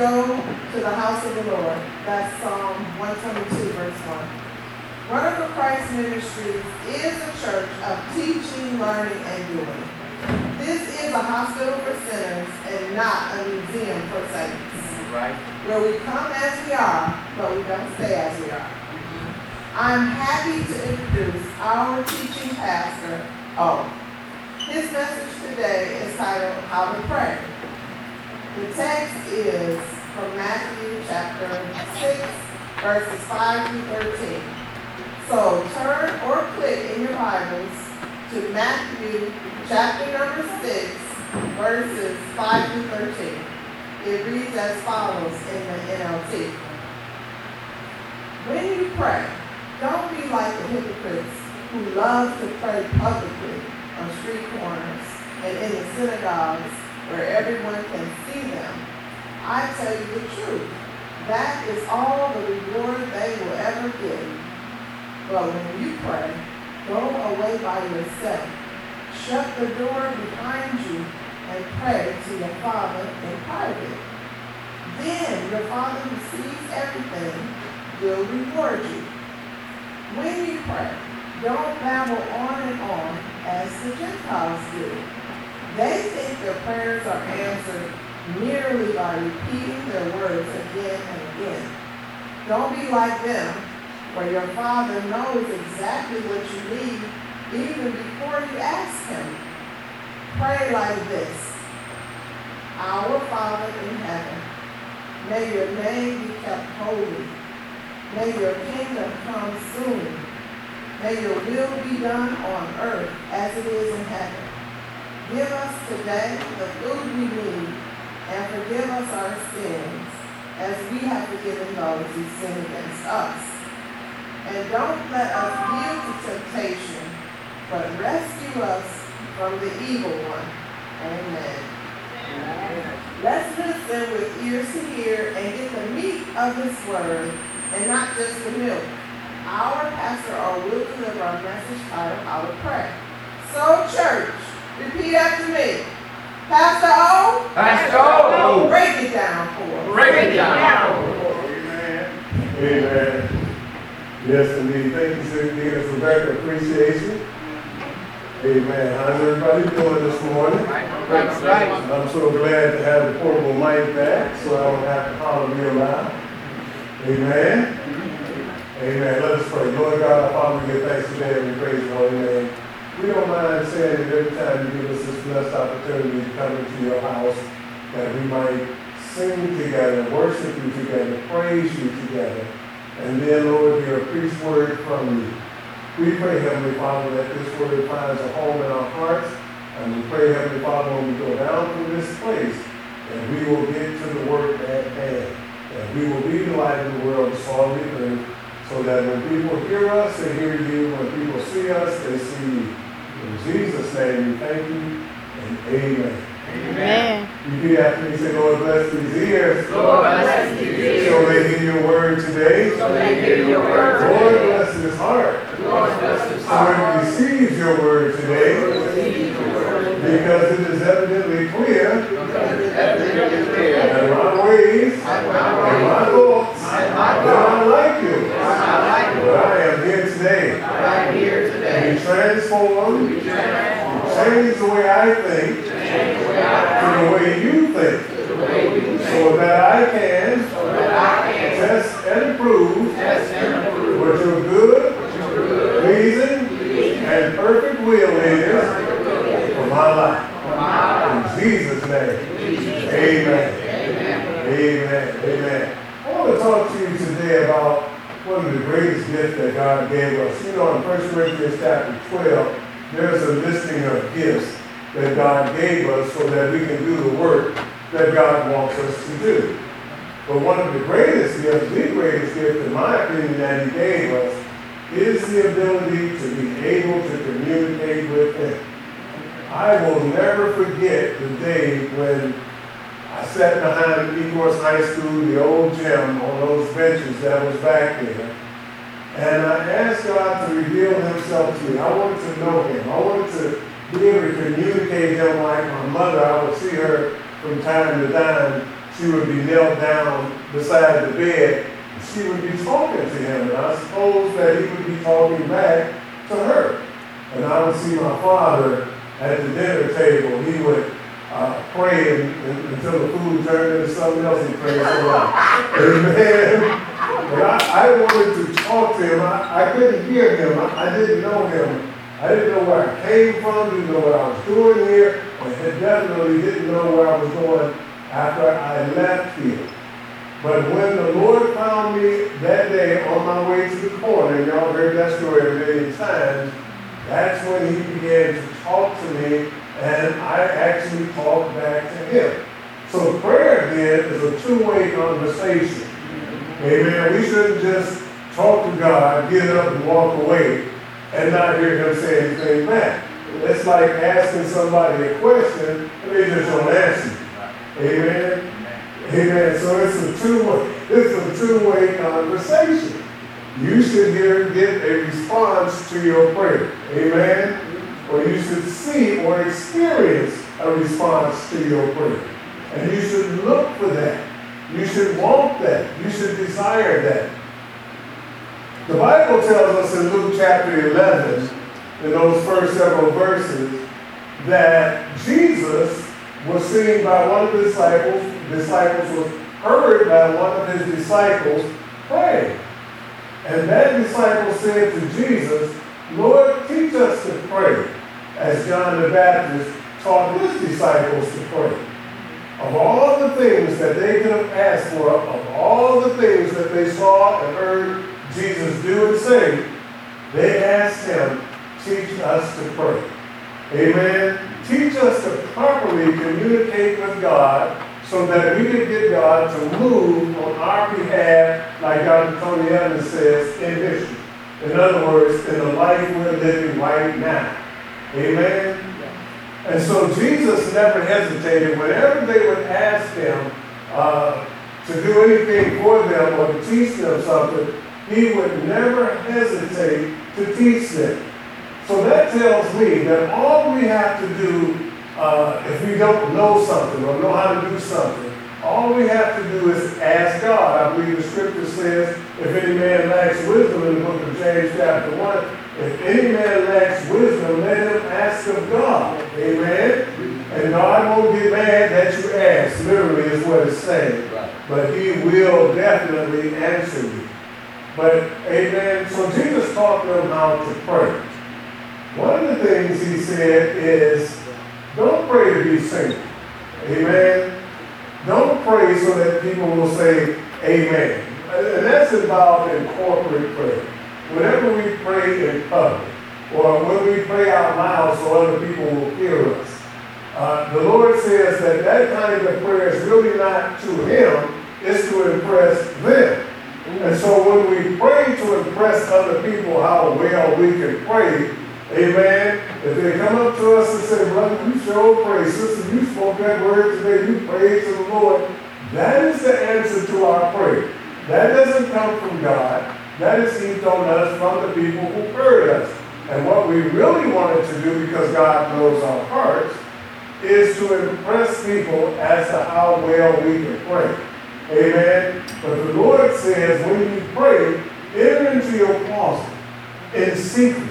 go to the house of the Lord. That's Psalm 122, verse 1. Word for Christ Ministries is a church of teaching, learning, and doing. This is a hospital for sinners and not a museum for saints. Right. Where we come as we are, but we don't stay as we are. I'm happy to introduce our teaching pastor. His message today is titled, How to Pray. The text is from Matthew chapter 6, verses 5 through 13. So turn or click in your Bibles to Matthew chapter number 6, verses 5 through 13. It reads as follows in the NLT. When you pray, don't be like the hypocrites who love to pray publicly on street corners and in the synagogues where everyone can see them. I tell you the truth, that is all the reward they will ever get. But when you pray, go away by yourself, shut the door behind you, and pray to your Father in private. Then your Father who sees everything will reward you. When you pray, don't babble on and on as the Gentiles do. They think their prayers are answered merely by repeating their words again and again. Don't be like them, for your Father knows exactly what you need even before you ask Him. Pray like this. Our Father in heaven, may your name be kept holy. May your kingdom come soon. May your will be done on earth as it is in heaven. Give us today the food we need, and forgive us our sins, as we have forgiven those who sin against us. And don't let us yield to temptation, but rescue us from the evil one. Amen. Let's listen with ears to hear and get the meat of this word and not just the milk. Our pastor will deliver our message titled How to Pray. So, church, repeat after me. Pastor O. Pastor O. Break it down for us. Break it down. Amen. Amen. Yes, indeed. Thank you, Cynthia. It's a great appreciation. Amen. How's everybody doing this morning? I'm so glad to have the portable mic back so I don't have to holler real loud. Amen. Amen. Let us pray. Lord God, our Father, we give thanks today and we praise your holy name. We don't mind saying that every time you give us this blessed opportunity to come into your house, that we might sing together, worship you together, praise you together, and then, Lord, hear a preached word from you. We pray, Heavenly Father, that this word finds a home in our hearts, and we pray, Heavenly Father, when we go down through this place, that we will get to the work at hand, that we will be the light in the world, the salt of the earth, so that when people hear us, they hear you. When people see us, they see you. In Jesus' name, we thank you, and amen. Amen. Repeat after me, say, Lord, bless these ears. Lord, bless these ears. So they hear your word today. So they hear your word today. Lord, bless his heart. Lord, bless his So heart. it receives your word today. Because it is evidently clear that my ways and my thoughts are not like you. But I am here today. To be transformed, change the way I think, to the way you think, so that I can test and prove what your good, pleasing, and perfect will is for my life. In Jesus' name, amen. Amen. Amen. I want to talk to you today about one of the greatest gifts that God gave us. You know, in 1 Corinthians chapter 12, there's a listing of gifts that God gave us so that we can do the work that God wants us to do. But one of the greatest gifts, the greatest gift, in my opinion, that He gave us is the ability to be able to communicate with Him. I will never forget the day when I sat behind Ecorse High School, the old gym, on those benches that was back there. And I asked God to reveal Himself to me. I wanted to know Him. I wanted to be able to communicate Him like my mother. I would see her from time to time. She she would be knelt down beside the bed. And she would be talking to him, and I suppose that he would be talking back to her. And I would see my father at the dinner table. He would pray until the food turned into something else he prayed so long. Amen. But I wanted to talk to him. I couldn't hear him. I didn't know him. I didn't know where I came from, didn't know what I was doing here, and definitely didn't know where I was going after I left here. But when the Lord found me that day on my way to the corner, and y'all heard that story a million times, that's when he began to talk to me, and I actually talked back to him. So prayer then is a two-way conversation. Amen. We shouldn't just talk to God, get up and walk away, and not hear him say anything back. It's like asking somebody a question, and they just don't answer you. Amen. Amen. So it's a two-way conversation. You should get a response to your prayer. Amen. Or you should see or experience a response to your prayer. And you should look for that. You should want that. You should desire that. The Bible tells us in Luke chapter 11, in those first several verses, that Jesus was seen by one of the disciples. Disciples was heard by one of his disciples praying. And that disciple said to Jesus, Lord, teach us to pray, as John the Baptist taught his disciples to pray. Of all the things that they could have asked for, of all the things that they saw and heard Jesus do and say, they asked him, teach us to pray. Amen. Teach us to properly communicate with God so that we can get God to move on our behalf, like Dr. Tony Evans says, in history. In other words, in the life we're living right now. Amen. And so Jesus never hesitated. Whenever they would ask him to do anything for them or to teach them something, he would never hesitate to teach them. So that tells me that all we have to do, if we don't know something or know how to do something, all we have to do is ask God. I believe the scripture says, if any man lacks wisdom, in the book of James chapter 1, if any man lacks wisdom, let him ask of God. Amen? And God won't get mad that you ask, literally is what it's saying. But he will definitely answer you. But, amen, so Jesus taught them how to pray. One of the things he said is, don't pray to be seen. Amen? Don't pray so that people will say amen. And that's involved in corporate prayer. Whenever we pray in public, or when we pray out loud so other people will hear us, the Lord says that that kind of prayer is really not to him, it's to impress them. And so when we pray to impress other people how well we can pray, amen, if they come up to us and say, brother, you sure pray, sister, you spoke that word today, you prayed to the Lord, that is the answer to our prayer. That doesn't come from God. That is heaped on us from the people who heard us. And what we really wanted to do, because God knows our hearts, is to impress people as to how well we can pray. Amen? But the Lord says, when you pray, enter into your closet in secret.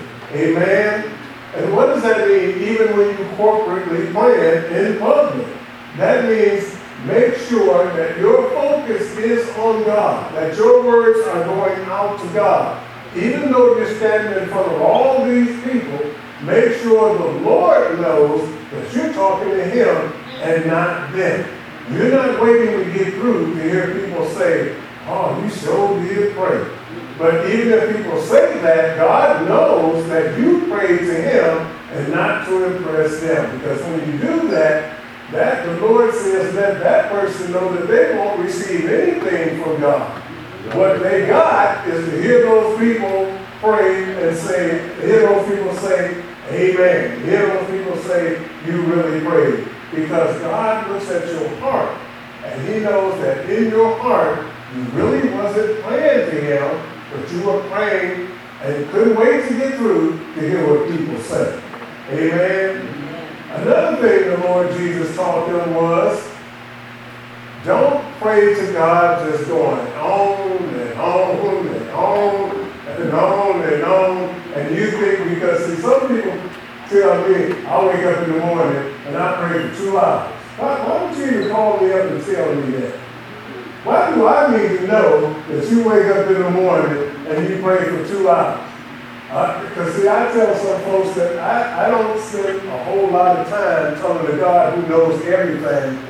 Amen? And what does that mean? Even when you corporately pray in public. That means make sure that your focus is on God, that your words are going out to God. Even though you're standing in front of all these people, make sure the Lord knows that you're talking to him and not them. You're not waiting to get through to hear people say, oh, you sure did pray. But even if people say that, God knows that you prayed to him and not to impress them. Because when you do that, the Lord says, let that person know that they won't receive anything from God. What they got is to hear those people pray and say, hear those people say, amen. Hear those people say, you really prayed. Because God looks at your heart, and he knows that in your heart, you really wasn't praying to him, but you were praying and couldn't wait to get through to hear what people say. Amen. Another thing the Lord Jesus taught them was, Don't pray to God just going on and on and on and on and on. And you think, because see, some people tell me, I wake up in the morning and I pray for 2 hours. Why don't you even call me up and tell me that? Why do I need to know that you wake up in the morning and you pray for 2 hours? Because see, I tell some folks that I don't spend a whole lot of time telling the God who knows everything.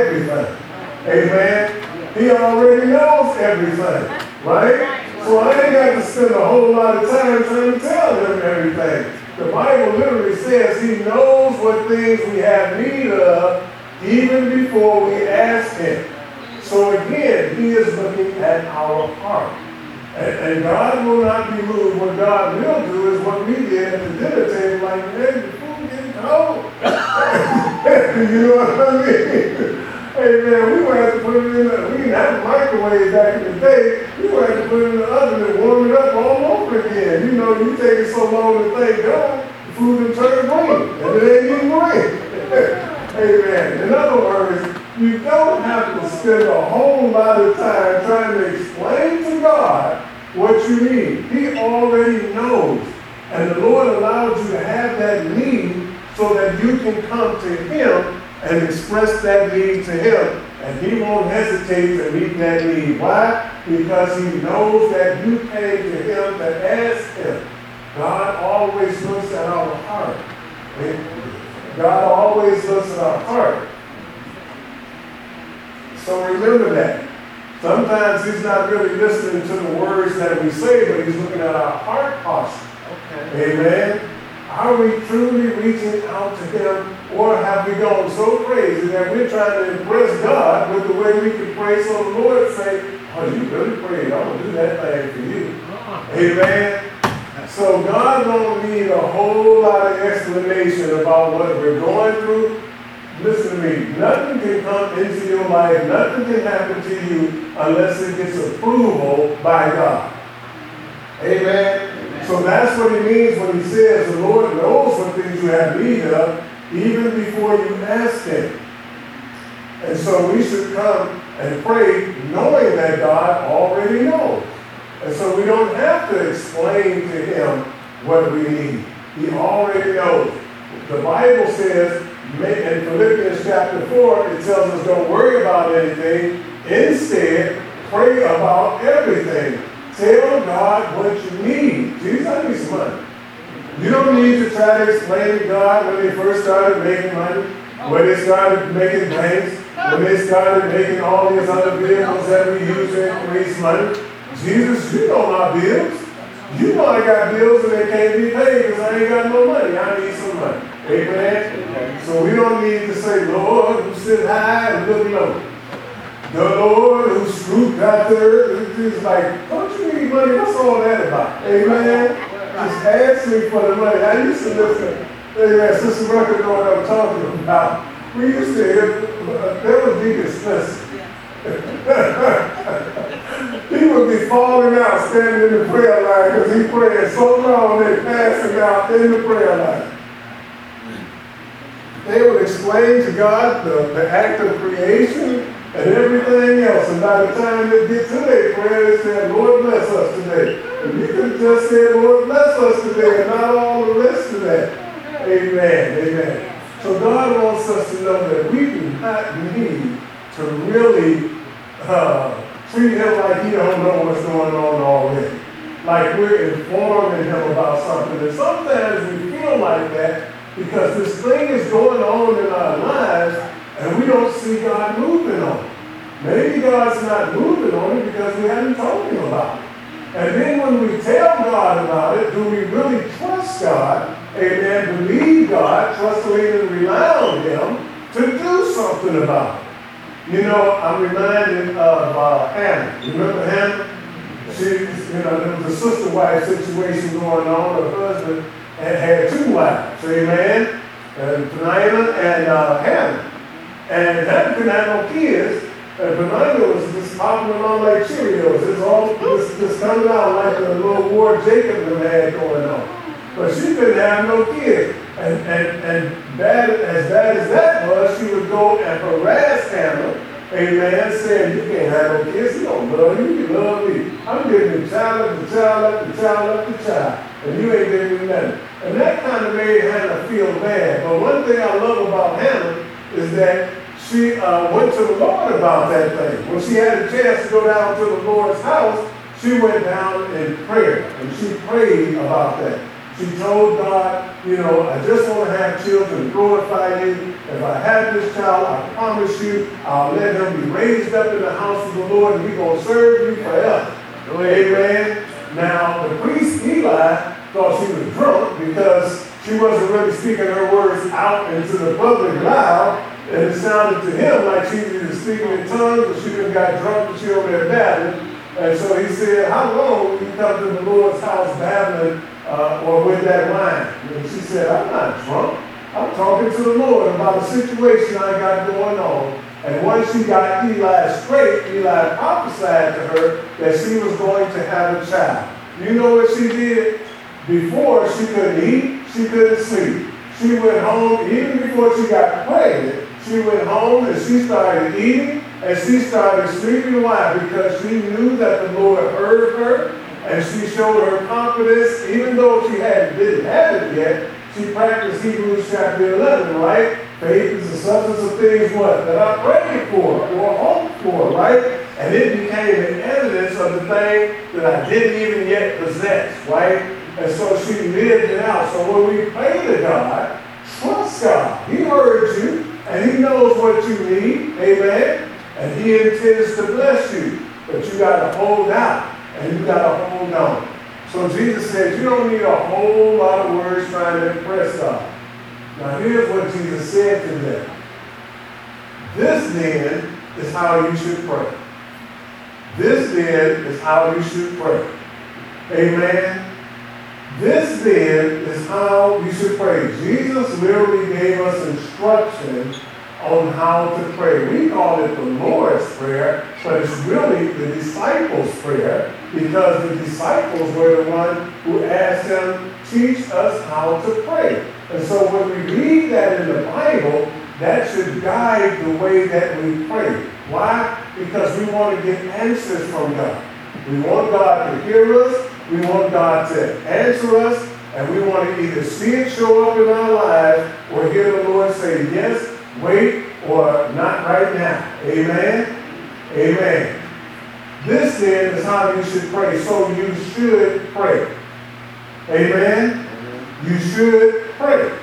Amen? He already knows everything, right? So I ain't got to spend a whole lot of time trying to tell him everything. The Bible literally says he knows what things we have need of even before we ask him. So again, he is looking at our heart. And God will not be moved. What God will do is what we did at the dinner table, like, man, the food getting cold. You know what I mean? Hey, man, we would have to put it in we didn't have a microwave back in the day. We would have to put it in the oven and warm it up all over again. You know, you take it so long to thank God, the food will turn green. And it ain't even green. Amen. In other words, you don't have to spend a whole lot of time trying to explain to God what you need. He already knows. And the Lord allowed you to have that need so that you can come to him and express that need to him. And he won't hesitate to meet that need. Why? Because he knows that you came to him to ask him. God always looks at our heart. God always looks at our heart. So remember that. Sometimes he's not really listening to the words that we say, but he's looking at our heart posture. Okay. Amen. Are we truly reaching out to him, or have we gone so crazy that we're trying to impress God with the way we can pray, so the Lord say, oh, you really prayed, I'm going to do that thing for you. Amen. So God don't need a whole lot of explanation about what we're going through. Listen to me, nothing can come into your life, nothing can happen to you unless it gets approval by God. Amen. So that's what he means when he says the Lord knows what things you have need of even before you ask him. And so we should come and pray knowing that God already knows. And so we don't have to explain to him what we need. He already knows. The Bible says in Philippians chapter 4, it tells us don't worry about anything. Instead, pray about everything. Tell God what you need. Jesus, I need some money. You don't need to try to explain to God when they first started making money, when they started making banks, when they started making all these other vehicles that we use to increase money. Jesus, you know my bills. You know I got bills and they can't be paid because I ain't got no money. I need some money. Amen? So we don't need to say, Lord, who sit high and look low. The Lord who scooped out the earth. It's like, don't you need money? What's all that about? Amen? Just ask me for the money. I used to listen. Amen. Sister Rucker know what I'm talking about. We used to hear, that was Deacon Spencer. He would be falling out standing in the prayer line because he prayed so long they passing out in the prayer line. They would explain to God the act of creation and everything else. And by the time they get to their prayer, they said, Lord bless us today. And you could just say, Lord bless us today, and not all the rest of that. Amen. Amen. So God wants us to know that we do not need to really treat him like he don't know what's going on already. Like we're informing him about something. And sometimes we feel like that because this thing is going on in our lives and we don't see God moving on it. Maybe God's not moving on it because we haven't told him about it. And then when we tell God about it, do we really trust God? Amen. Believe God, trust, believe, and rely on him to do something about it. You know, I'm reminded of Hannah. You remember Hannah? There was a sister-wife situation going on. Her husband had 2 wives. Amen. Penina and Hannah. And Hannah couldn't have no kids. And Penina was just popping along like Cheerios. It's all just coming out like the little war Jacob had going on. But she couldn't have no kids. And as bad as that was, she would go and harass Hannah Amen. Saying, you can't have no kids. You don't love you. You love me. I'm giving you child after child after child after child. And you ain't giving me nothing. And that kind of made Hannah feel bad. But one thing I love about Hannah is that she went to the Lord about that thing. When she had a chance to go down to the Lord's house, she went down in prayer. And she prayed about that. She told God, you know, I just want to have children, glorify you. If I have this child, I promise you, I'll let him be raised up in the house of the Lord, and we're going to serve you forever. Amen. Now, the priest Eli thought she was drunk because she wasn't really speaking her words out into the public loud, and it sounded to him like she was either speaking in tongues or she done got drunk and she over there babbling. And so he said, how long will you come to the Lord's house babbling or with that wine? And she said, I'm not drunk. I'm talking to the Lord about a situation I got going on. And once she got Eli straight, Eli prophesied to her that she was going to have a child. You know what she did? Before, she couldn't eat, she couldn't sleep. She went home, even before she got pregnant, she went home and she started eating and she started sleeping. Why? Because she knew that the Lord heard her and she showed her confidence, even though she didn't have it yet. She practiced Hebrews chapter 11, right? Faith is the substance of things, what? That I prayed for or hoped for, right? And it became an evidence of the thing that I didn't even yet possess, right? And so she lived it out. So when we pray to God, trust God. He heard you, and He knows what you need, amen? And He intends to bless you. But you got to hold out, and you got to hold on. So Jesus said, you don't need a whole lot of words trying to impress God. Now here's what Jesus said to them. This then is how you should pray. This then is how you should pray. Amen. This then is how you should pray. Jesus literally gave us instructions on how to pray. We call it the Lord's Prayer, but it's really the disciples' prayer because the disciples were the one who asked Him, teach us how to pray. And so when we read that in the Bible, that should guide the way that we pray. Why? Because we want to get answers from God. We want God to hear us, we want God to answer us, and we want to either see it show up in our lives or hear the Lord say, yes, wait, or not right now. Amen? Amen. This then is how you should pray. So you should pray. Amen? You should pray.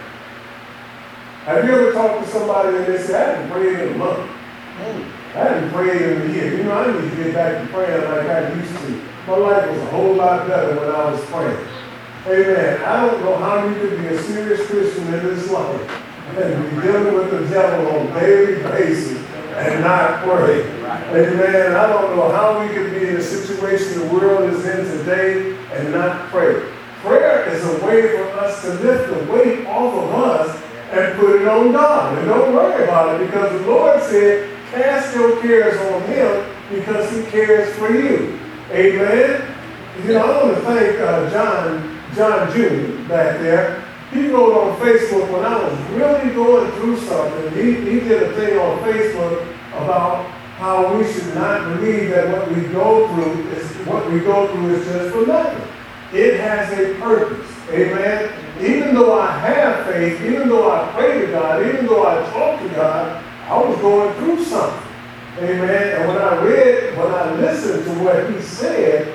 Have you ever talked to somebody and they say, I haven't prayed in a month. I haven't prayed in a year. You know, I need to get back to praying like I used to. My life was a whole lot better when I was praying. Amen. I don't know how you could be a serious Christian in this life and be dealing with the devil on a daily basis and not pray. Amen. I don't know how we could be in the situation the world is in today and not pray. Prayer is a way for us to lift the weight off of us and put it on God. And don't worry about it because the Lord said, cast your cares on Him because He cares for you. Amen. You know, I want to thank John Jr. back there. He wrote on Facebook when I was really going through something. He did a thing on Facebook about how we should not believe that what we go through is just for nothing. It has a purpose. Amen. Even though I have faith, even though I pray to God, even though I talk to God, I was going through something. Amen. And when I listened to what he said,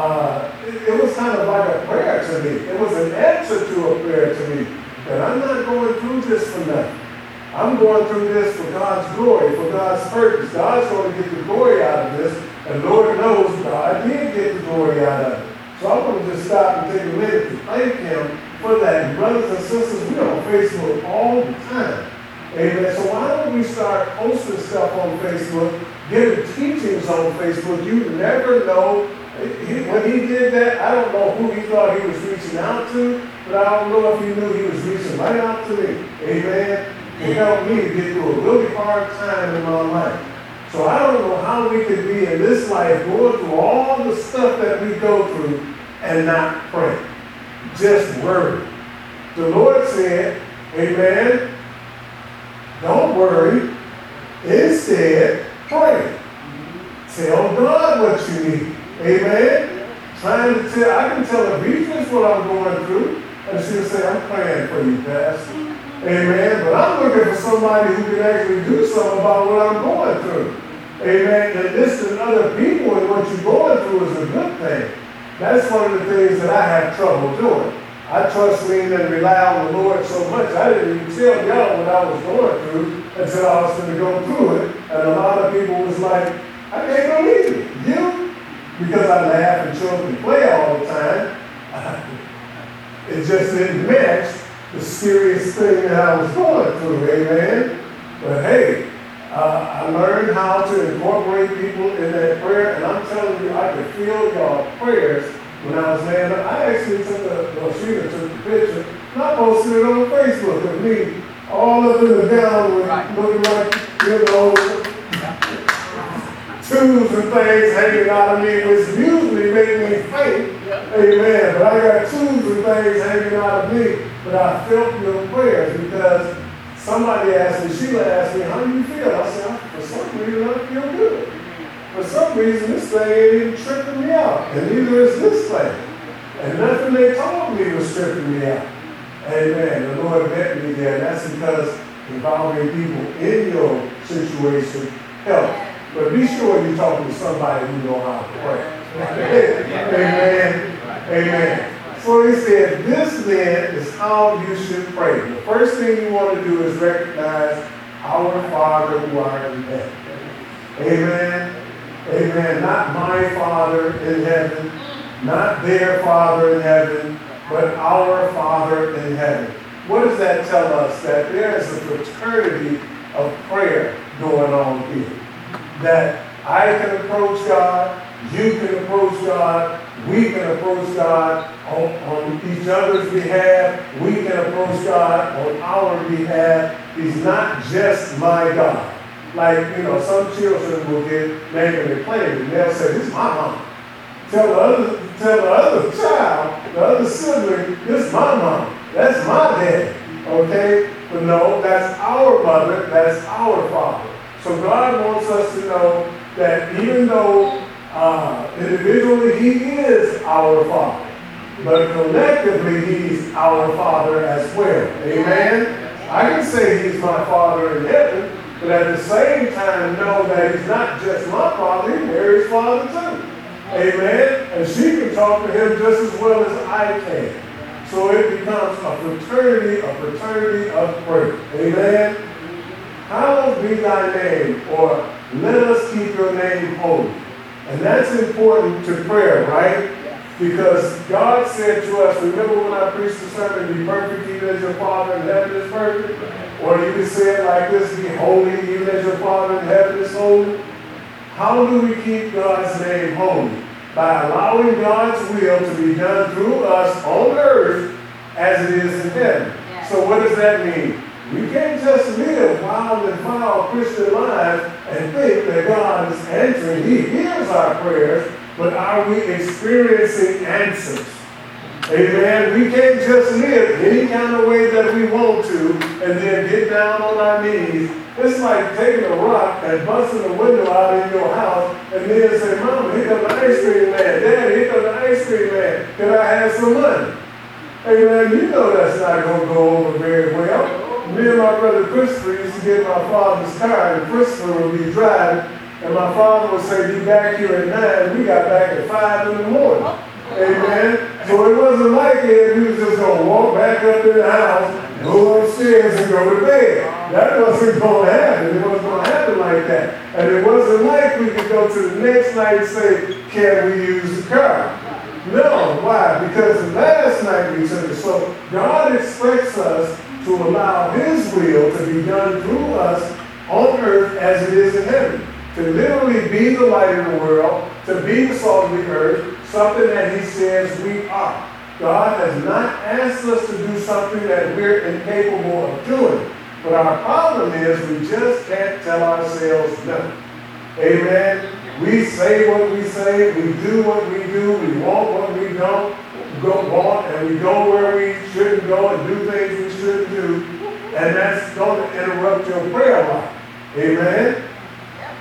it was kind of like a prayer to me. It was an answer to a prayer to me. That I'm not going through this for nothing. I'm going through this for God's glory, for God's purpose. God's going to get the glory out of this. And Lord knows God did get the glory out of it. So I want to just stop and take a minute to thank Him for that. And brothers and sisters, we're on Facebook all the time. Amen. So why don't we start posting stuff on Facebook, giving teachings on Facebook? You never know. When he did that, I don't know who he thought he was reaching out to, but I don't know if he knew he was reaching right out to me. Amen. It helped me to get through a really hard time in my life. So I don't know how we could be in this life going through all the stuff that we go through and not pray. Just worry. The Lord said, amen, don't worry. Instead, Pray. Tell God what you need. Amen. Trying to tell, I can tell a Beatrice what I'm going through, and she'll say, I'm praying for you, Pastor. Amen. But I'm looking for somebody who can actually do something about what I'm going through. Amen. And listening to other people and what you're going through is a good thing. That's one of the things that I have trouble doing. I trust, lean, and rely on the Lord so much, I didn't even tell y'all what I was going through until I was going to go through it. And a lot of people was like, I can't believe it. You? Because I laugh and joke and play all the time. It just didn't match the serious thing that I was going through, amen? But hey, I learned how to incorporate people in that prayer, and I'm telling you, I could feel y'all prayers when I was laying up. I actually Sheila took the picture, and I posted it on Facebook of me, all up in the gown, looking like, you know, tubes and things hanging out of me, which usually make me faint. Amen. But I got tubes and things hanging out of me. But I felt your prayers because somebody asked me, Sheila asked me, how do you feel? I said, for some reason I feel good. For some reason this thing ain't even tripping me out. And neither is this thing. And nothing they told me was tripping me out. Amen. The Lord met me there. And that's because involving people in your situation helps. But be sure you're talking to somebody who knows how to pray. Amen. Amen. So he said, this then is how you should pray. The first thing you want to do is recognize our Father who art in heaven. Amen. Amen. Not my Father in heaven, not their Father in heaven, but our Father in heaven. What does that tell us? That there is a fraternity of prayer going on here. That I can approach God, you can approach God, we can approach God on each other's behalf, we can approach God on our behalf. He's not just my God. Like, you know, some children will get mad when they play and they'll say, this is my mom. Tell the other child, the other sibling, this is my mom. That's my dad. Okay? But no, that's our mother, that's our father. So God wants us to know that even though individually He is our Father, but collectively He's our Father as well. Amen? I can say He's my Father in heaven, but at the same time know that He's not just my Father, He's Mary's Father too. Amen? And she can talk to Him just as well as I can. So it becomes a fraternity of prayer. Amen? Hallowed be thy name, or let us keep your name holy. And that's important to prayer, right? Because God said to us, remember when I preached the sermon, be perfect even as your Father in heaven is perfect? Or you can say it like this, be holy even as your Father in heaven is holy. How do we keep God's name holy? By allowing God's will to be done through us on earth as it is in heaven. So what does that mean? We can't just live wild and foul Christian lives and think that God is answering. He hears our prayers, but are we experiencing answers? Amen. We can't just live any kind of way that we want to and then get down on our knees. It's like taking a rock and busting a window out in your house and then say, Mama, here comes the ice cream man. Daddy, here comes the ice cream man. Can I have some money? Amen. You know that's not going to go over very well. Me and my brother Christopher used to get in my father's car, and Christopher would be driving, and my father would say, be back here at 9. We got back at 5 in the morning. Amen. So it wasn't like it. We was just going to walk back up in the house, go upstairs, and go to bed. That wasn't going to happen. It wasn't going to happen like that. And it wasn't like we could go to the next night and say, can we use the car? No. Why? Because the last night we took it. So God expects us to allow His will to be done through us on earth as it is in heaven. To literally be the light of the world, to be the salt of the earth, something that He says we are. God has not asked us to do something that we're incapable of doing. But our problem is we just can't tell ourselves no. Amen? We say what we say, we do what we do, we want what we don't want, and we go where we shouldn't go and do things we shouldn't do. And that's going to interrupt your prayer life. Amen?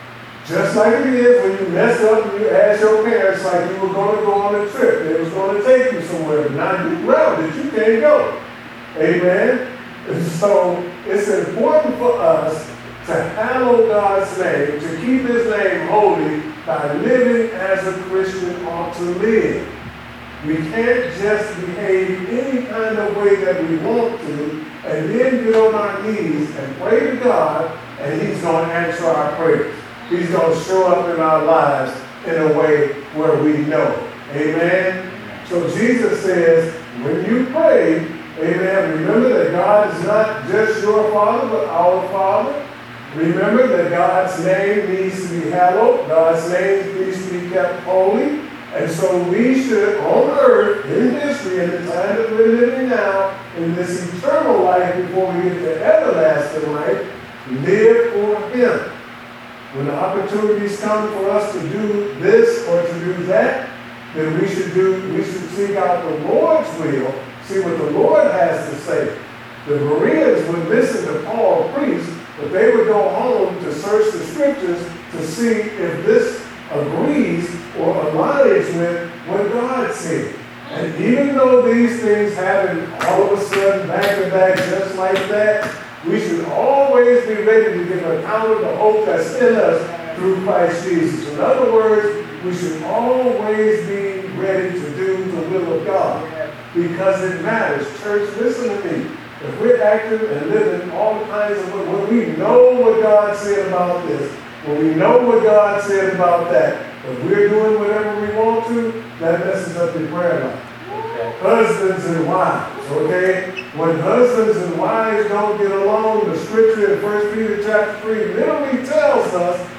Just like it is when you mess up and you ask your parents like you were going to go on a trip. They was going to take you somewhere. But now you're grounded. You can't go. Amen? And so it's important for us to hallow God's name, to keep his name holy by living as a Christian ought to live. We can't just behave any kind of way that we want to and then get on our knees and pray to God and he's going to answer our prayers. He's going to show up in our lives in a way where we know. Amen? So Jesus says, when you pray, amen, remember that God is not just your Father, but our Father. Remember that God's name needs to be hallowed. God's name needs to be kept holy. And so we should, on earth, in history, in the time that we're living now, in this eternal life before we get to everlasting life, live for him. When the opportunities come for us to do this or to do that, then we should seek out the Lord's will, see what the Lord has to say. The Bereans would listen to Paul preach, but they would go home to search the scriptures to see if this agrees or aligns with what God said. And even though these things happen all of a sudden, back to back, just like that, we should always be ready to give account of the hope that's in us through Christ Jesus. In other words, we should always be ready to do the will of God because it matters. Church, listen to me. If we're active and living all kinds of when we know what God said about this, when we know what God said about that, if we're doing whatever we want to, that messes up the prayer life. Husbands and wives, okay? When husbands and wives don't get along, the scripture in 1 Peter chapter 3 literally tells us,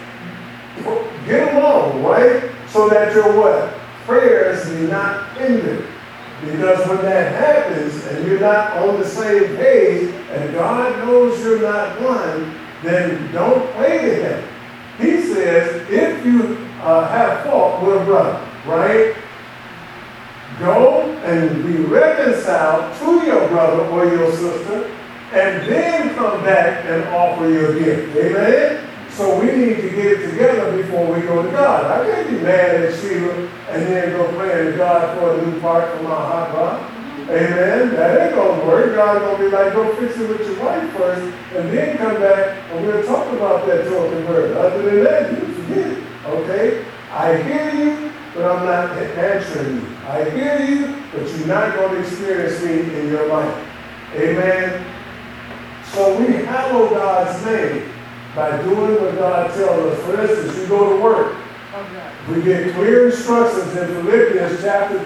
get along, right? So that your what? Prayers be not hindered. Because when that happens and you're not on the same page and God knows you're not one, then don't pray to him. He says, if you have fault with a brother, right? Go and be reconciled to your brother or your sister and then come back and offer your gift. Amen? So we need to get it together before we go to God. I can't be mad at Sheila and then go pray to God for a new part for my hot rod. Amen? That ain't going to work. God's going to be like, go fix it with your wife first and then come back and we'll talk about that till convert. Other than that, you forget it. Okay? I hear you, but I'm not answering you. I hear you, but you're not going to experience me in your life. Amen? So we hallow God's name by doing what God tells us. For instance, you go to work. We get clear instructions in Colossians chapter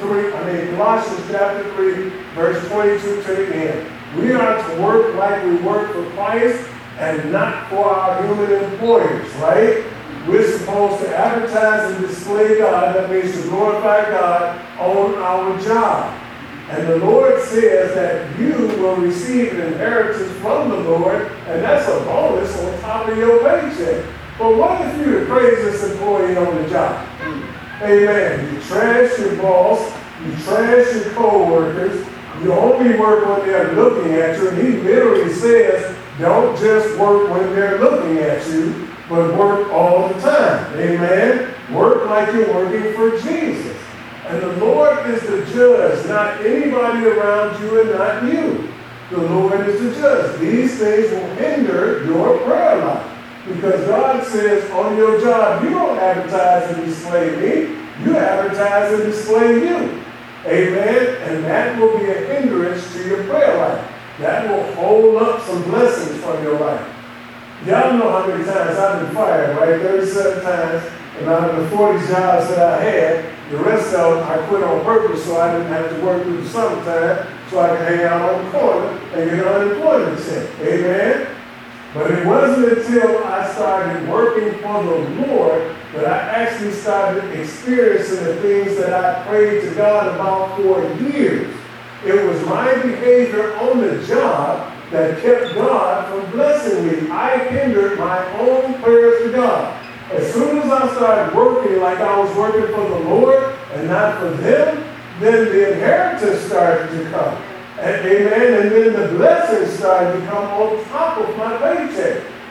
3, verse 22 to the end. We are to work like we work for Christ and not for our human employers, right? We're supposed to advertise and display God. That means to glorify God on our job. And the Lord says that you will receive an inheritance from the Lord, and that's a bonus on top of your paycheck. But what if you're the craziest employee on the job? Amen. You trash your boss, you trash your co-workers, you only work when they're looking at you, and he literally says, don't just work when they're looking at you, but work all the time. Amen. Work like you're working for Jesus. And the Lord is the judge, not anybody around you and not you. The Lord is the judge. These things will hinder your prayer life. Because God says on your job, you don't advertise and display me. You advertise and display you. Amen? And that will be a hindrance to your prayer life. That will hold up some blessings from your life. Y'all know how many times I've been fired, right? 37 times. And out of the 40 jobs that I had, the rest of them I quit on purpose so I didn't have to work through the summertime so I could hang out on the corner and get unemployment check. Amen? But it wasn't until I started working for the Lord that I actually started experiencing the things that I prayed to God about for years. It was my behavior on the job that kept God from blessing me. I hindered my own prayers to God. As soon as I started working like I was working for the Lord and not for them, then the inheritance started to come. And, amen. And then the blessings started to come on top of my paycheck.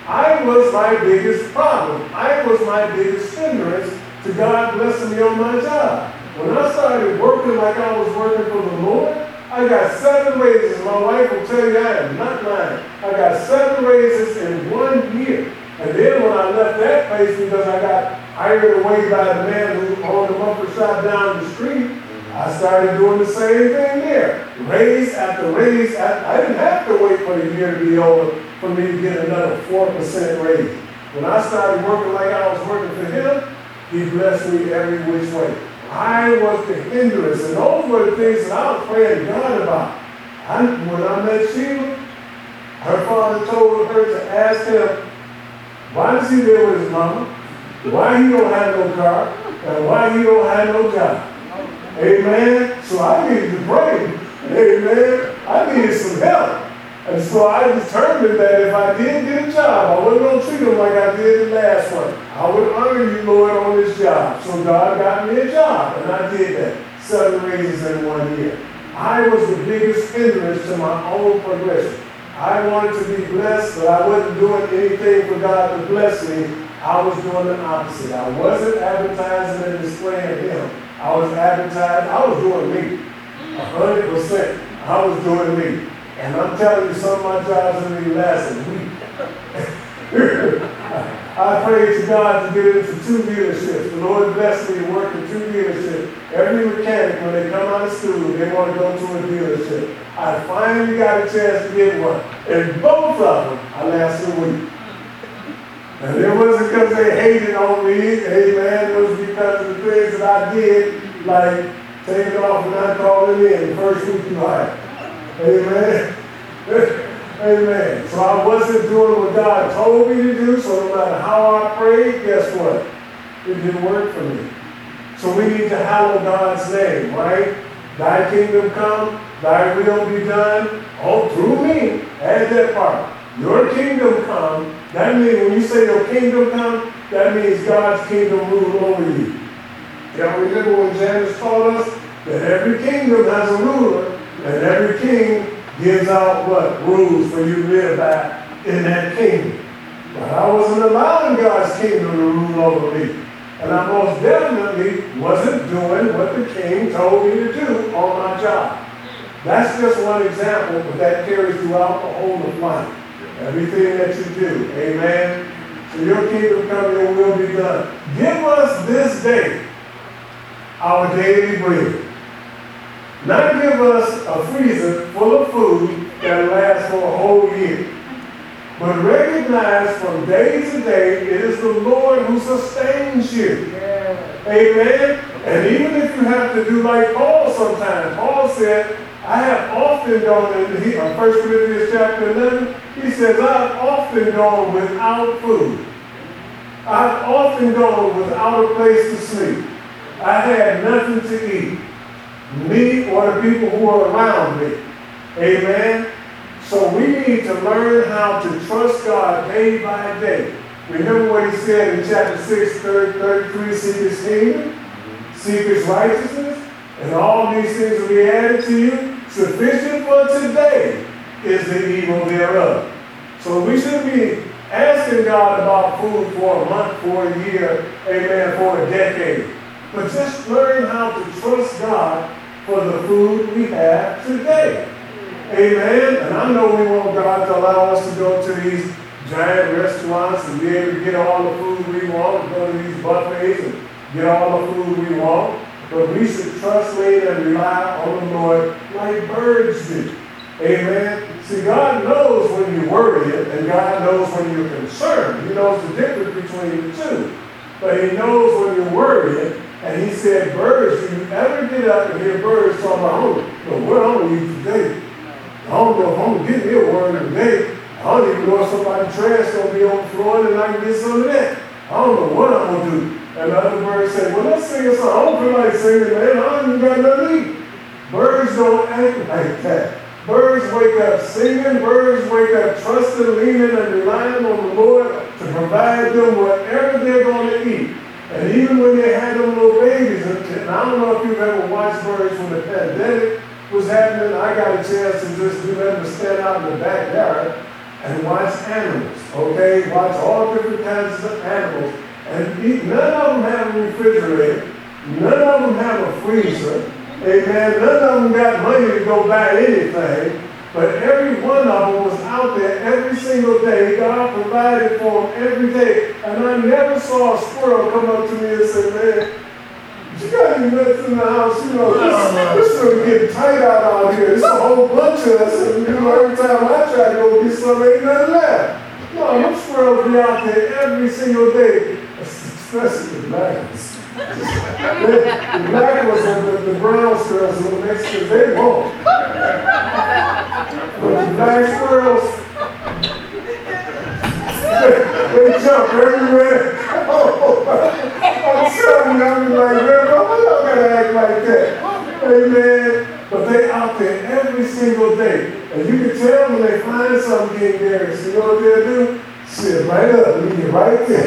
I was my biggest problem. I was my biggest hindrance to God blessing me on my job. When I started working like I was working for the Lord, I got 7 raises. My wife will tell you I am not lying. I got 7 raises in 1 year. And then when I left that place because I got hired away by the man who owned the bumper shop down the street, I started doing the same thing there. Raise after raise. I didn't have to wait for the year to be over for me to get another 4% raise. When I started working like I was working for him, he blessed me every which way. I was the hindrance, and those were the things that I was praying to God about. When I met Sheila, her father told her to ask him, why does he live with his mama? Why he don't have no car? And why he don't have no job? Amen? So I needed to pray. Amen? I needed some help. And so I determined that if I did get a job, I wasn't going to treat him like I did the last one. I would honor you, Lord, on this job. So God got me a job, and I did that. 7 raises in 1 year. I was the biggest hindrance to my own progression. I wanted to be blessed, but I wasn't doing anything for God to bless me. I was doing the opposite. I wasn't advertising and displaying Him. I was doing me. 100%. I was doing me. And I'm telling you, some of my jobs are going to be lasting a week. I prayed to God to get into 2 dealerships. The Lord blessed me to work in 2 dealerships. Every mechanic, when they come out of school, they want to go to a dealership. I finally got a chance to get one. And both of them, I lasted a week. And it wasn't because they hated on me, amen. It was because of the things that I did, like taking off and not calling in the first week you hired. Amen. Amen. So I wasn't doing what God told me to do, so no matter how I prayed, guess what? It didn't work for me. So we need to hallow God's name, right? Thy kingdom come, thy will be done, all through me. Add that part. Your kingdom come. That means when you say your kingdom come, that means God's kingdom rule over you. Y'all remember when Janice taught us that every kingdom has a ruler, and every king gives out what? Rules for you to live by in that kingdom. But I wasn't allowing God's kingdom to rule over me. And I most definitely wasn't doing what the king told me to do on my job. That's just one example, but that carries throughout the whole of life. Everything that you do. Amen. So your kingdom come, your will be done. Give us this day our daily bread. Not give us a freezer full of food that lasts for a whole year. But recognize from day to day, it is the Lord who sustains you. Yeah. Amen? And even if you have to do like Paul sometimes, Paul said, I have often gone in 1 Corinthians chapter 11, he says, I've often gone without food. I've often gone without a place to sleep. I had nothing to eat. Me or the people who are around me. Amen? So we need to learn how to trust God day by day. Remember what he said in chapter 6, 33, seek his kingdom, seek his righteousness, and all these things will be added to you. Sufficient for today is the evil thereof. So we shouldn't be asking God about food for a month, for a year, amen, for a decade. But just learn how to trust God for the food we have today. Amen. And I know we want God to allow us to go to these giant restaurants and be able to get all the food we want, and go to these buffets and get all the food we want. But we should trust, lean, and rely on the Lord like birds do. Amen. See, God knows when you're worried, and God knows when you're concerned. He knows the difference between the two. But he knows when you're worried. And he said, birds, if you ever get up and hear birds talking about, what I'm going to eat today. I don't know if I'm going to get me a worm today. I don't even know if somebody's trash going to be on the floor and I can get some of that. I don't know what I'm going to do. And the other bird said, well, let's sing a song. I don't feel like singing, man. I don't even got nothing to eat. Birds don't act like that. Birds wake up singing. Birds wake up trusting, leaning, and relying on the Lord to provide them whatever they're going to eat. And even when they had them little babies, and I don't know if you've ever watched birds when the pandemic was happening, I got a chance to just do them to stand out in the backyard. and watch animals, okay? Watch all different kinds of animals. And eat. None of them have a refrigerator. None of them have a freezer. Amen. None of them got money to go buy anything. But every one of them was out there every single day. God provided for them every day. And I never saw a squirrel come up to me and say, man, you got any nuts in the house? You know, this is getting tight out here. There's a whole bunch of us. And, you know, every time I try to go get some, ain't nothing left. No, them squirrels be out there every single day, especially the black ones. The black ones and the brown squirrels and the Mexicans, they won't. But the black squirrels, they jump everywhere. I'm telling you, I'm like, man, why y'all gotta act like that? Amen. But they out there every single day. And you can tell when they find something getting there. So you know what they'll do? Sit right up, leave it right there.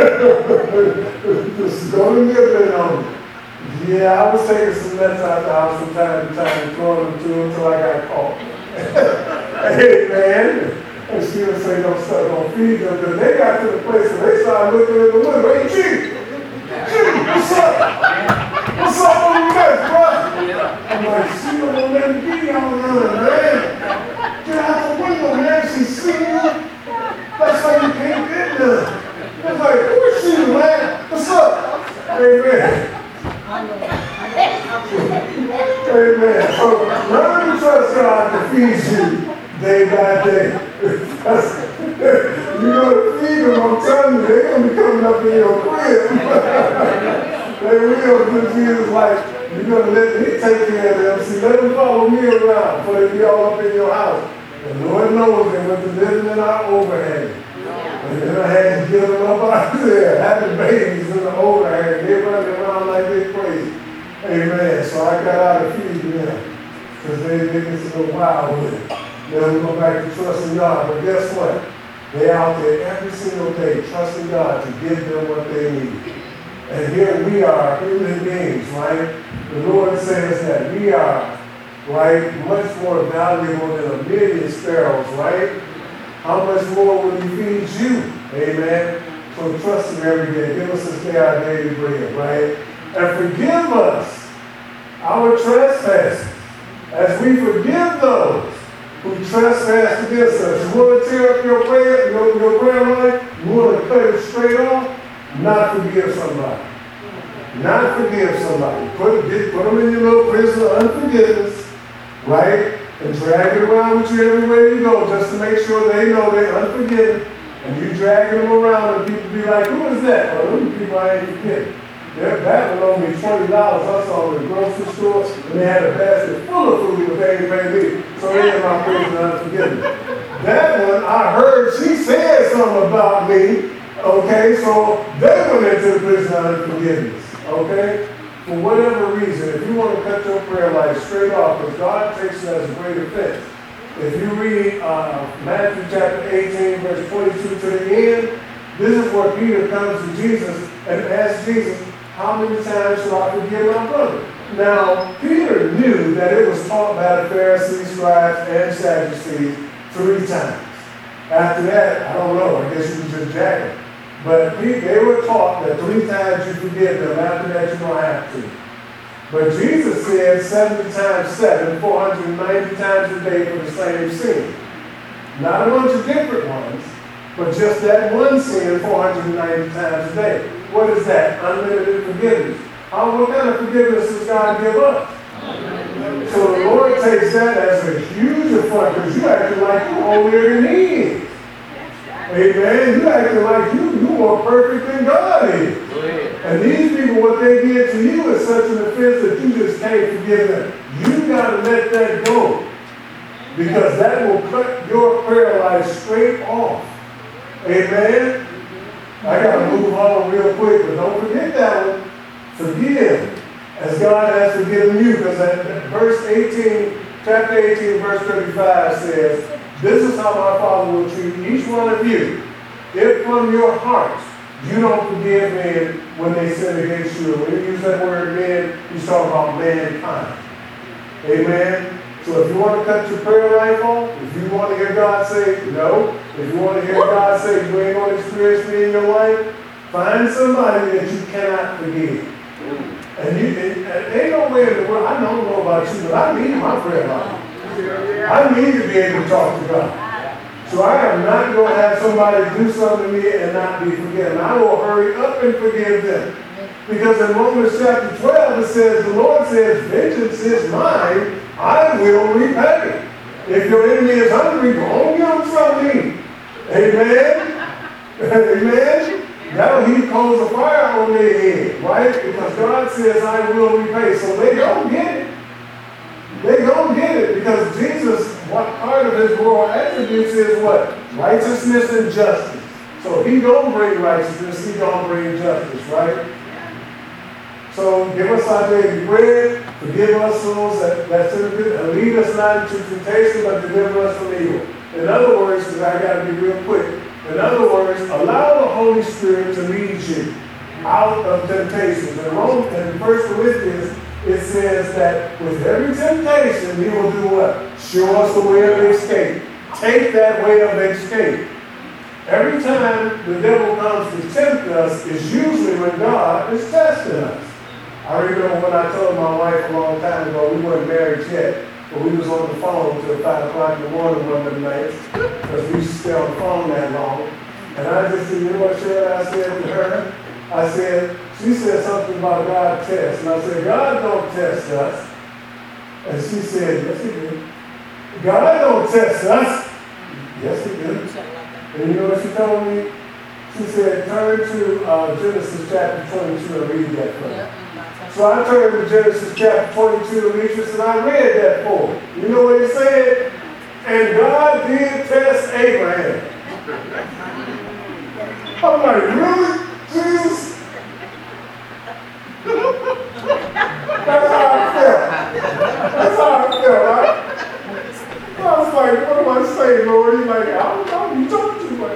Just go and nibble on it. Yeah, I was taking some nuts out the house from time to time and throwing them to them until I got caught. Hey, man. And she would say, don't start on feed them. Because they got to the place where they started looking in the window. Hey, G, what's up? What's up on the nuts, bro? I'm like, she don't let me be on her, man. Get out the window, man. She's seeing you. That's why you can't get none. It's like, who is she, man? What's up? Amen. Amen. So learn to trust God to feed you day by day. You're going to feed them, I'm telling you, they're going to be coming up in your crib. They will, because Jesus like, you're going to let me take care of them. See, let them follow me around before they be all up in your house. And Lord knows they went to living in our overhang. And then I had to get them up out there, having babies in the overhang. They running around like they crazy. Amen. So I got out of feeding them because they get a little wild with it. Then we go back to trusting God. But guess what? They're out there every single day trusting God to give them what they need. And here we are, human beings, right? The Lord says that we are, right, much more valuable than a million sparrows, right? How much more will He feed you? Amen. So trust Him every day. Give us this day our daily bread, right? And forgive us our trespasses as we forgive those who trespass against us. You want to tear up your prayer life? You want to cut it straight off? Not forgive somebody. Not forgive somebody. Put them in your little prison of unforgiveness, right? And drag it around with you everywhere you go just to make sure they know they're unforgiven. And you dragging them around and people be like, who is that? Well, those people I ain't forgetting. Their back will owe me $20. I saw them in the grocery store and they had a basket full of food but they ain't paid me. So they in my prison unforgiveness. That one, I heard she said something about me. Okay, so they went into the prison of unforgiveness. Okay? For whatever reason, if you want to cut your prayer life straight off, because God takes it as a great offense. If you read Matthew chapter 18, verse 22 to the end, this is where Peter comes to Jesus and asks Jesus, how many times shall I forgive my brother? Now, Peter knew that it was taught by the Pharisees, scribes, and Sadducees 3 times. After that, I don't know, I guess you was just jacking. But they were taught that 3 times you forgive them. After that, you don't have to. But Jesus said 70 times 7, 490 times a day for the same sin. Not a bunch of different ones, but just that one sin 490 times a day. What is that? Unlimited forgiveness. What kind of forgiveness does God give us? So the Lord takes that as a huge affront because you acting like you're holier than He is. Amen. You acting like you more perfect than God is. And these people, what they did to you is such an offense that you just can't forgive them. You got to let that go. Because that will cut your prayer life straight off. Amen. I got to move on real quick, but don't forget that one. Forgive as God has forgiven you. Because verse 18, chapter 18, verse 35 says, this is how my Father will treat each one of you. If from your heart you don't forgive men when they sin against you. When you use that word men, he's talking about mankind. Amen. So if you want to cut your prayer life off, if you want to hear God say no, if you want to hear God say you ain't going to experience me in your life, find somebody that you cannot forgive. And ain't no way in the world, I don't know about you, but I need my prayer life. I need to be able to talk to God. So I am not going to have somebody do something to me and not be forgiven. I will hurry up and forgive them. Because in Romans chapter 12 it says, the Lord says, vengeance is mine, I will repay. If your enemy is hungry, go on, get him from me. Amen? Amen? Now he calls a fire on their head, right? Because God says, I will repay. So they don't get it. They don't get it because Jesus, what part of his moral attributes is what? Righteousness and justice. So he don't bring righteousness, he don't bring justice, right? So give us our daily bread, forgive us those that sin and lead us not into temptation, but deliver us from evil. In other words, because I got to be real quick. In other words, allow the Holy Spirit to lead you out of temptations. In 1 Corinthians, it says that with every temptation, he will do what? Show us the way of escape. Take that way of escape. Every time the devil comes to tempt us is usually when God is testing us. I remember when I told my wife a long time ago, we weren't married yet, but we was on the phone until 5 o'clock in the morning one of the nights, because we used to stay on the phone that long. And I just said, you know what, Sharon, I said to her? I said, she said something about God test. And I said, God don't test us. And she said, yes, he did. God don't test us. Yes, he did. And you know what she told me? She said, turn to Genesis chapter 22 and read that for me. So I turned to Genesis chapter 22 and Demetrius, and I read that for her. You know what it said? And God did test Abraham. I'm like, really? Jesus? That's how I felt. That's how I felt, right? I was like, what am I saying, Lord? He's like, I don't know, you talk too much.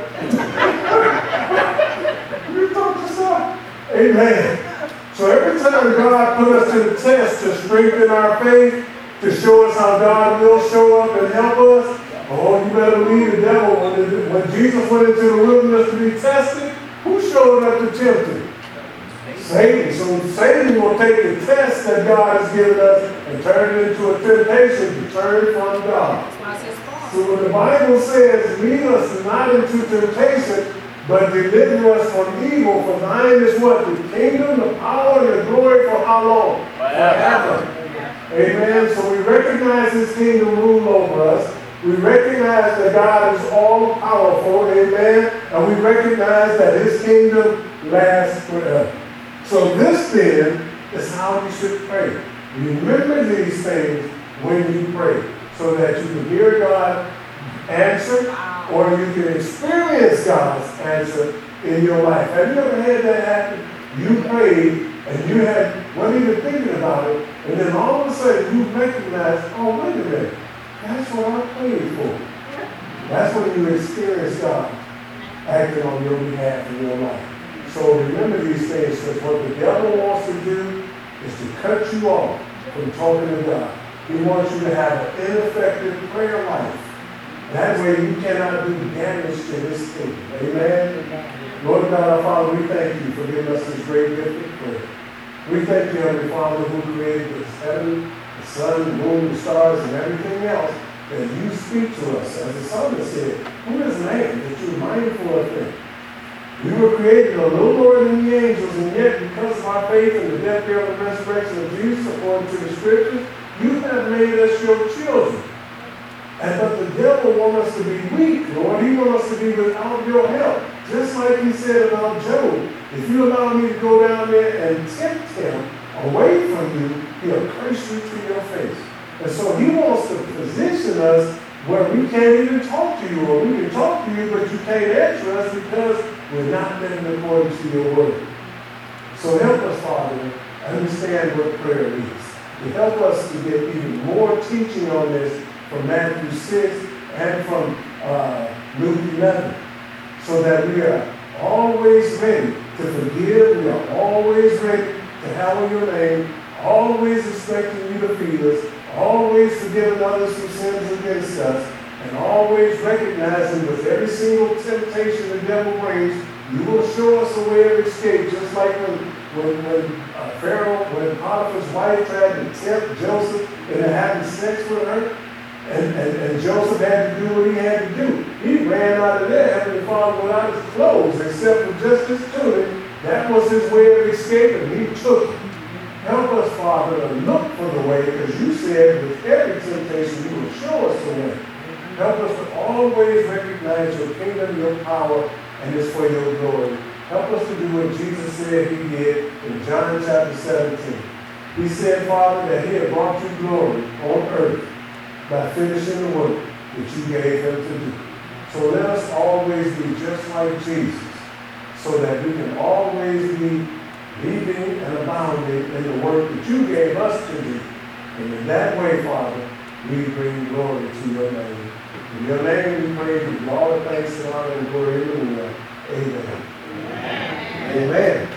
You talk yourself. Amen. So every time God put us to the test to strengthen our faith, to show us how God will show up and help us, oh, you better believe the devil. When Jesus went into the wilderness to be tested, who showed up to tempt him? Satan. So Satan will take the test that God has given us and turn it into a temptation to turn from God. So when the Bible says, lead us not into temptation, but deliver us from evil, for thine is what? The kingdom, the power, and the glory for how long? Forever. Amen. So we recognize his kingdom rule over us. We recognize that God is all powerful. Amen. And we recognize that his kingdom lasts forever. So this then is how you should pray. Remember these things when you pray, so that you can hear God answer, or you can experience God's answer in your life. Have you ever had that happen? You prayed and you weren't even thinking about it, and then all of a sudden you recognize, oh, wait a minute, that's what I prayed for. That's when you experience God acting on your behalf in your life. So remember these things, because what the devil wants to do is to cut you off from talking to God. He wants you to have an ineffective prayer life. That way you cannot do damage to this kingdom. Amen? Lord God, our Father, we thank you for giving us this great gift of prayer. We thank you, Heavenly Father, who created this heaven, the sun, the moon, the stars, and everything else, that you speak to us. As the psalmist said, who is man that you're mindful of him? We were created a little lower than the angels, and yet because of our faith in the death, burial, and resurrection of Jesus, according to the Scriptures, you have made us your children. But the devil wants us to be weak, Lord. He wants us to be without your help. Just like he said about Job, if you allow me to go down there and tempt him away from you, he'll curse you to your face. And so he wants to position us where we can't even talk to you, or we can talk to you, but you can't answer us because we're not living according to your word. So help us, Father, understand what prayer is. To help us to get even more teaching on this from Matthew 6 and from Luke 11, so that we are always ready to forgive, we are always ready to hallow your name, always expecting you to feed us, always always forgiving others who sins against us, and always recognizing with every single temptation the devil brings, you will show us a way of escape, just like when Pharaoh, when Potiphar's wife tried to tempt Joseph into having sex with her, and Joseph had to do what he had to do. He ran out of there, Heavenly Father, without his clothes, except for just his tunic. That was his way of escaping. He took it. Help us, Father, to look for the way, because you said with every temptation you will show us the way. Help us to always recognize your kingdom, your power, and it's for your glory. Help us to do what Jesus said he did in John chapter 17. He said, Father, that he had brought you glory on earth by finishing the work that you gave him to do. So let us always be just like Jesus, so that we can always be leading and abounding in the work that you gave us to do. And in that way, Father, we bring glory to your name. In your name we pray, give you all the thanks and honor and glory in the world. Amen. Amen. Amen.